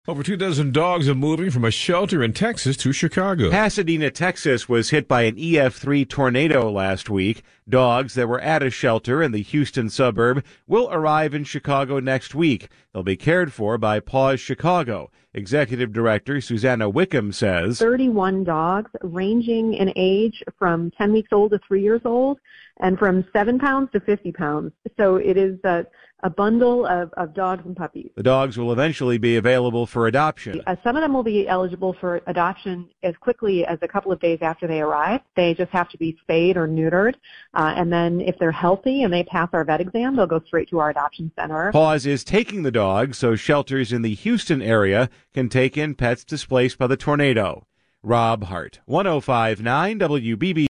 Over 24 dogs are moving from a shelter in Texas to Chicago. Pasadena, Texas was hit by an EF3 tornado last week. Dogs that were at a shelter in the Houston suburb will arrive in Chicago next week. They'll be cared for by Paws Chicago. Executive Director Susanna Wickham says 31 dogs ranging in age from 10 weeks old to 3 years old and from 7 pounds to 50 pounds. So it is a bundle of dogs and puppies. The dogs will eventually be available for adoption. Some of them will be eligible for adoption as quickly as a couple of days after they arrive. They just have to be spayed or neutered. And then if they're healthy and they pass our vet exam, they'll go straight to our adoption center. Paws is taking the dogs so shelters in the Houston area can take in pets displaced by the tornado. Rob Hart, 105.9 WBB.